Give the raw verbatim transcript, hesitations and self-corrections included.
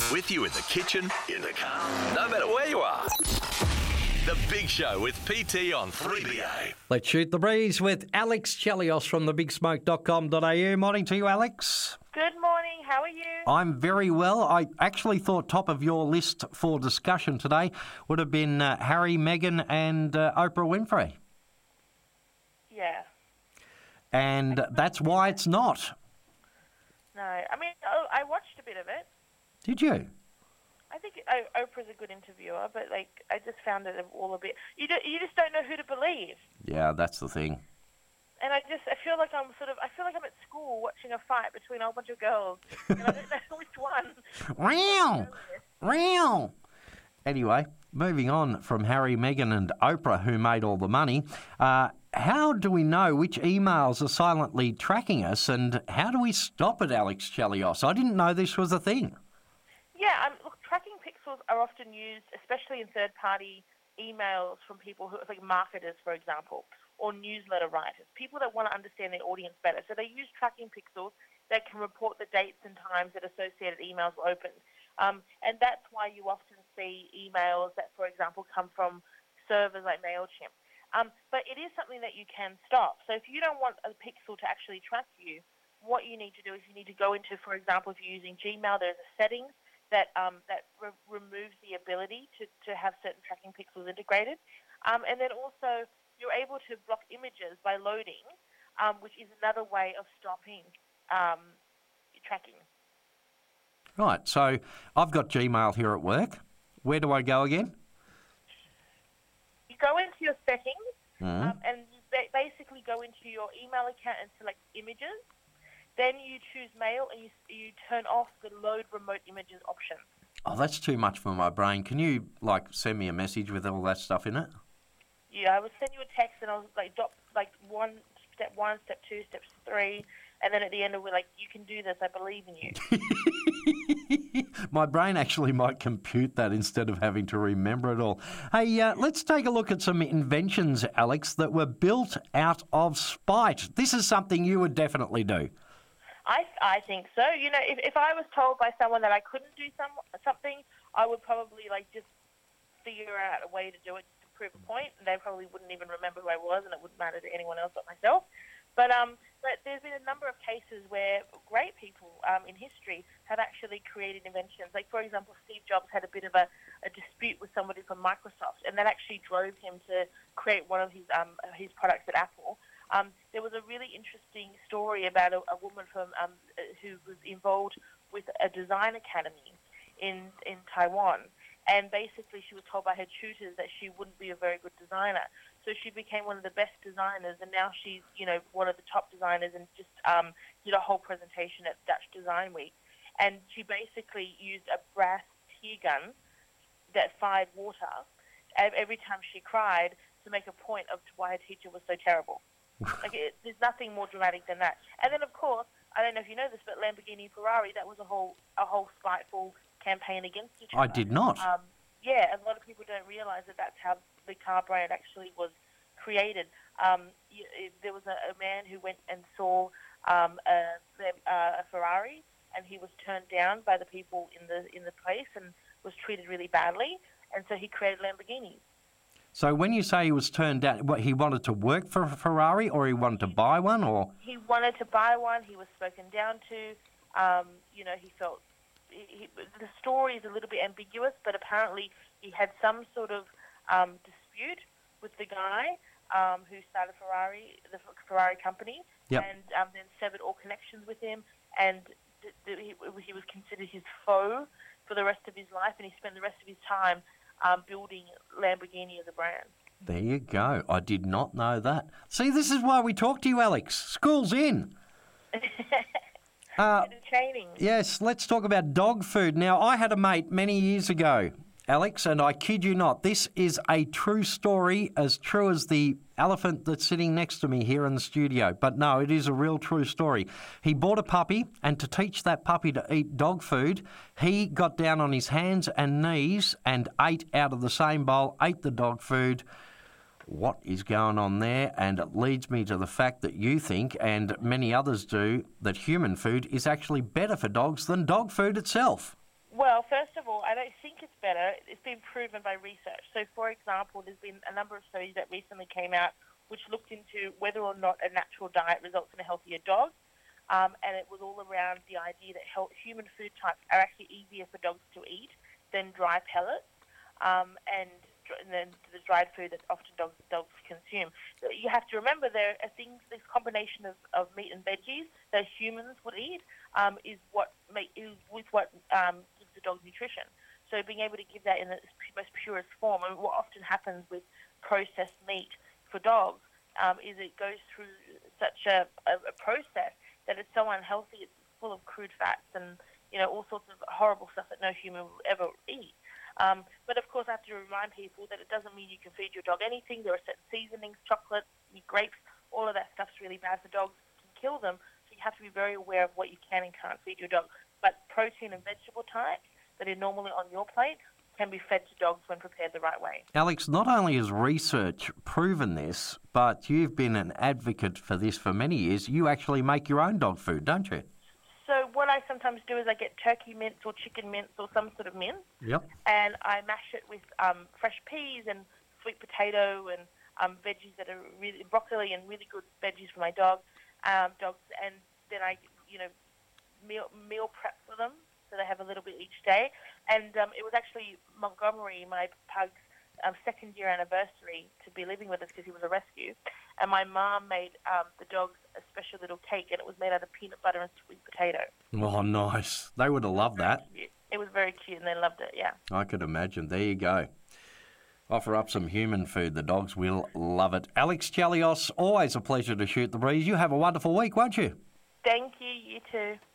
With you in the kitchen, in the car, no matter where you are. The Big Show with P T on three B A. Let's shoot the breeze with Alex Chelios from the big smoke dot com dot a u. Morning to you, Alex. Good morning. How are you? I'm very well. I actually thought top of your list for discussion today would have been uh, Harry, Meghan and uh, Oprah Winfrey. Yeah. And that's why it's not. No, I mean, oh, I watched a bit of it. Did you? I think oh, Oprah's a good interviewer, but like I just found it all a bit. You do, you just don't know who to believe. Yeah, that's the thing. And I just I feel like I'm sort of I feel like I'm at school watching a fight between a whole bunch of girls, and I don't know which one. Wow, wow. Anyway, moving on from Harry, Meghan and Oprah, who made all the money. Uh, how do we know which emails are silently tracking us, and how do we stop it, Alex Chelios? I didn't know this was a thing. Yeah, um, look, tracking pixels are often used, especially in third-party emails from people who, like marketers, for example, or newsletter writers, people that want to understand their audience better. So they use tracking pixels that can report the dates and times that associated emails were opened. Um, and that's why you often see emails that, for example, come from servers like MailChimp. Um, but it is something that you can stop. So if you don't want a pixel to actually track you, what you need to do is you need to go into, for example, if you're using Gmail, there's a settings that um, that re- removes the ability to, to have certain tracking pixels integrated. Um, and then also you're able to block images by loading, um, which is another way of stopping um, tracking. Right, so I've got Gmail here at work. Where do I go again? You go into your settings Mm. um, and you ba- basically go into your email account and select images. Then you choose mail and you you turn off the load remote images option. Oh, that's too much for my brain. Can you, like, send me a message with all that stuff in it? Yeah, I would send you a text and I was like, dot, like one step one, step two, step three, and then at the end we're like, you can do this. I believe in you. My brain actually might compute that instead of having to remember it all. Hey, uh, let's take a look at some inventions, Alex, that were built out of spite. This is something you would definitely do. I, I think so. You know, if, if I was told by someone that I couldn't do some something, I would probably like just figure out a way to do it to prove a point, and they probably wouldn't even remember who I was, and it wouldn't matter to anyone else but myself. But um, but there's been a number of cases where great people um, in history have actually created inventions. Like, for example, Steve Jobs had a bit of a, a dispute with somebody from Microsoft, and that actually drove him to create one of his um, his products at Apple. Um, there was a really interesting story about a, a woman from um, who was involved with a design academy in in Taiwan, and basically she was told by her tutors that she wouldn't be a very good designer. So she became one of the best designers, and now she's you know one of the top designers, and just um, did a whole presentation at Dutch Design Week. And she basically used a brass tear gun that fired water every time she cried to make a point of why her teacher was so terrible. Like it, there's nothing more dramatic than that. And then, of course, I don't know if you know this, but Lamborghini Ferrari, that was a whole a whole spiteful campaign against each other. I did not. Um, yeah, and a lot of people don't realise that that's how the car brand actually was created. Um, you, it, there was a, a man who went and saw um, a, a Ferrari, and he was turned down by the people in the in the place and was treated really badly, and so he created Lamborghinis. So when you say he was turned down, what, he wanted to work for Ferrari, or he wanted to buy one, or? He wanted to buy one. He was spoken down to. Um, you know, he felt he, he, the story is a little bit ambiguous, but apparently he had some sort of um, dispute with the guy um, who started Ferrari, the Ferrari company, Yep. and um, then severed all connections with him, and th- th- he, he was considered his foe for the rest of his life, and he spent the rest of his time Um, building Lamborghini as a brand. There you go. I did not know that. See, this is why we talk to you, Alex. School's in. uh, Training. yes, let's talk about dog food. Now, I had a mate many years ago, Alex, and I kid you not, this is a true story, as true as the elephant that's sitting next to me here in the studio. But no, it is a real true story. He bought a puppy, and to teach that puppy to eat dog food, he got down on his hands and knees and ate out of the same bowl, ate the dog food. What is going on there? And it leads me to the fact that you think, and many others do, that human food is actually better for dogs than dog food itself. Well, first of all, I don't think it's better. It's been proven by research. So, for example, there's been a number of studies that recently came out which looked into whether or not a natural diet results in a healthier dog. Um, and it was all around the idea that health, human food types are actually easier for dogs to eat than dry pellets um, and, and then the dried food that often dogs, dogs consume. So you have to remember there are things, this combination of, of meat and veggies that humans would eat um, is what make, is with what um, gives the dog nutrition. So being able to give that in its most purest form, and what often happens with processed meat for dogs um, is it goes through such a, a, a process that it's so unhealthy. It's full of crude fats and, you know, all sorts of horrible stuff that no human will ever eat. Um, but, of course, I have to remind people that it doesn't mean you can feed your dog anything. There are certain seasonings, chocolate, grapes, all of that stuff's really bad for dogs. It can kill them. So you have to be very aware of what you can and can't feed your dog. But protein and vegetable types that are normally on your plate can be fed to dogs when prepared the right way. Alex, not only has research proven this, but you've been an advocate for this for many years. You actually make your own dog food, don't you? So what I sometimes do is I get turkey mince or chicken mince or some sort of mince, Yep. and I mash it with um, fresh peas and sweet potato and um, veggies that are really broccoli and really good veggies for my dog, um, dogs, and then I, you know, meal meal prep for them. So they have a little bit each day. And um, it was actually Montgomery, my pug's um, second year anniversary to be living with us because he was a rescue. And my mum made um, the dogs a special little cake, and it was made out of peanut butter and sweet potato. Oh, nice. They would have loved that. Cute. It was very cute, and they loved it, yeah. I could imagine. There you go. Offer up some human food. The dogs will love it. Alex Chelios, always a pleasure to shoot the breeze. You have a wonderful week, won't you? Thank you. You too.